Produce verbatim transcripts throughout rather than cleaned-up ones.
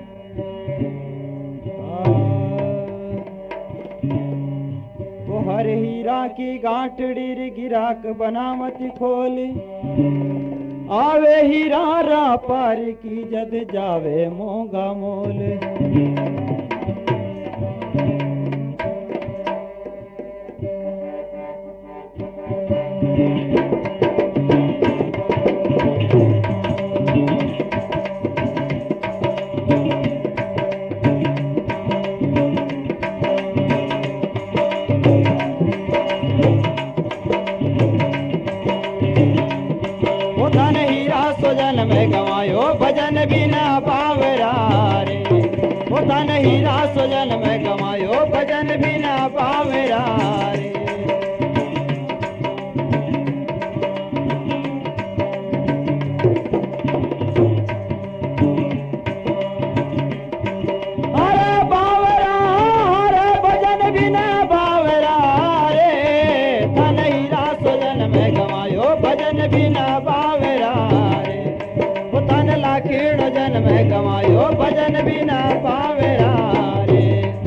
हर हीरा की गांठड़ी रे गिराक बनावती खोल आवे हीरा रा पार की जद जावे मोगा मोल। भजन में गवायो भजन बिना पावरा रे, होता नहीं रास जन में गवायो भजन बिना पावरा रे। अरे बावरा अरे भजन बिना बावरा रे, था नहीं रास जन में गवायो भजन बिना बावरा रे। लाखीण जन में गवायो भजन बिना पावेरा रे।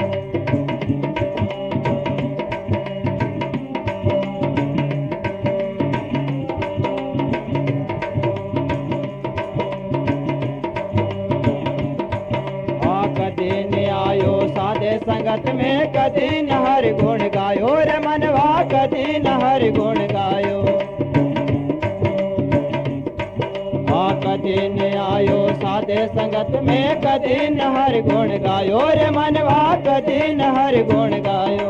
आ कदी न आयो साधे संगत में, कदी न हरि गुण गायो रे मनवा, कदी न हरि गुण गायो। कदी न आयो साधे संगत में, कदी न हरि गुण गायो रे मनवा, कदी न हरि गुण गायो।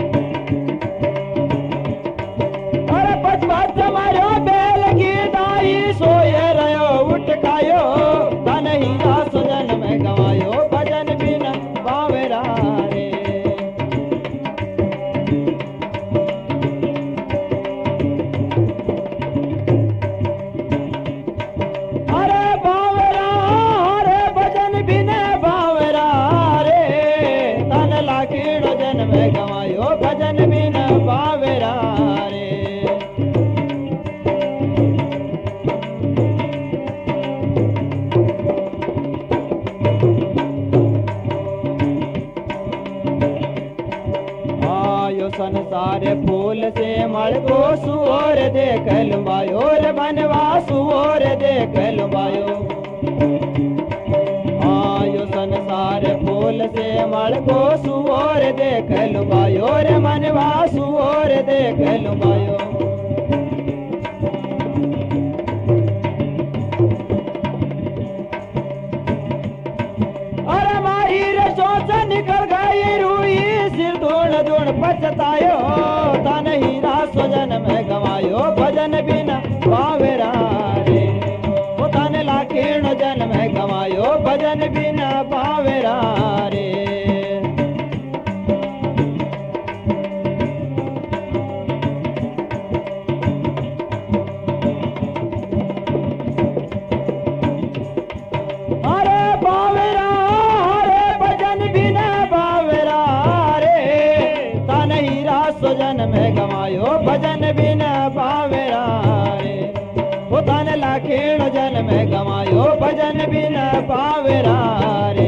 अरे पच पच मारो बेल की दाई सोए रहो उठकायो, धन ही रास जन में गवायो भजन बिना बावरा रे। में गवायो भजन बिना पावेरा रे। आयो संसार फूल से मड़को सुओर देख लुबायो रे बनवा, सुओर देख लुबायो। आयो संसार फूल से मड़को सुओर देख लुबायो रे मनवा, सुओर देख लुबायो। अरे माही रे सोच निकल गई रुई, सिर धूण धूण पछतायो, था नहीं रास जन में गवायो भजन बिना पावेरा रे। ताने लाखीण जन में गवायो भजन बिना पावेरा रे। अरे पावेरा अरे भजन बिना पावेरा रे, ता नहीं रास जन में गवायो भजन बिना पावेरा रे। धन लाखीण जन में गवायो भजन बिना पावेरा रे।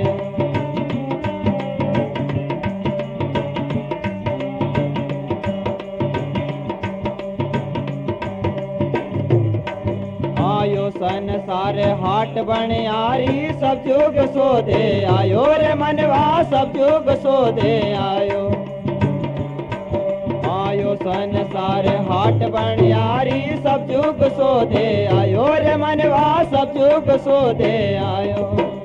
आयो संसार हाट बनियारी, सब जुग सोधे आयो रे मनवा, सब जुग सोधे आयो। आयो संसार हाट बनियारी, सब जुग सोधे आयो रे मनवा, सब जुग सोधे आयो।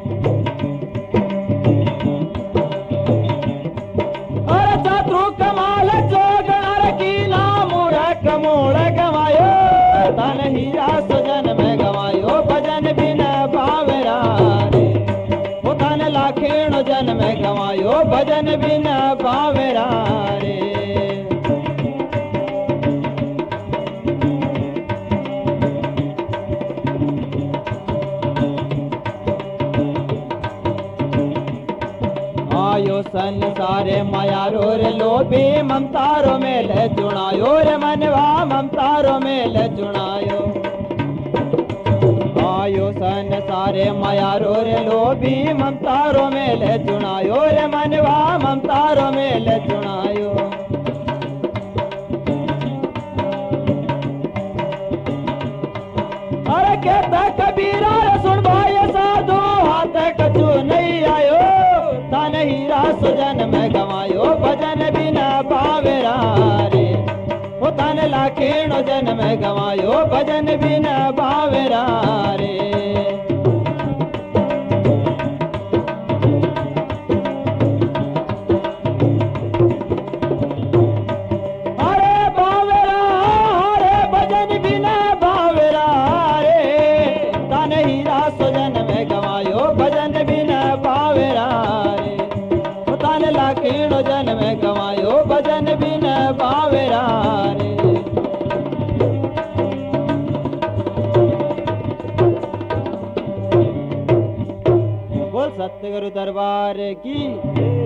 अरे शत्रु कमाल जोगण कीला मूरख मूल गवायो, धन ही रास जन में गवायो भजन बिना पावेरा रे। वो धन लाखीण जन में गवायो भजन बिना पावेरा रे। आयो संसारे मायारो रे लोभी, ममतारो मेल चुनायो रे मनवा, ममतारो मेल चुनायो। चुनायो सन सारे मायारो रे लोभी ममतारो मेले चुनायो रे मनवा ममतारो मेले चुनायो। अरे कहता कबीरा रे सुन भाई साधु हाथ कछु नहीं आयो तन हीरा सुजन में गवायो भजन बिना पावेरा रे ओ तन लाखीणो जन में गवायो भजन बिना पावेरा रे। अरे बावेरा अरे भजन बिना बावेरा रे तन हीरा सुजन में गवायो भजन बिना बावेरा रे ओ तन लाखीणो जन में गवायो भजन बिना बावेरा रे। बोल सतगुरु दरबार की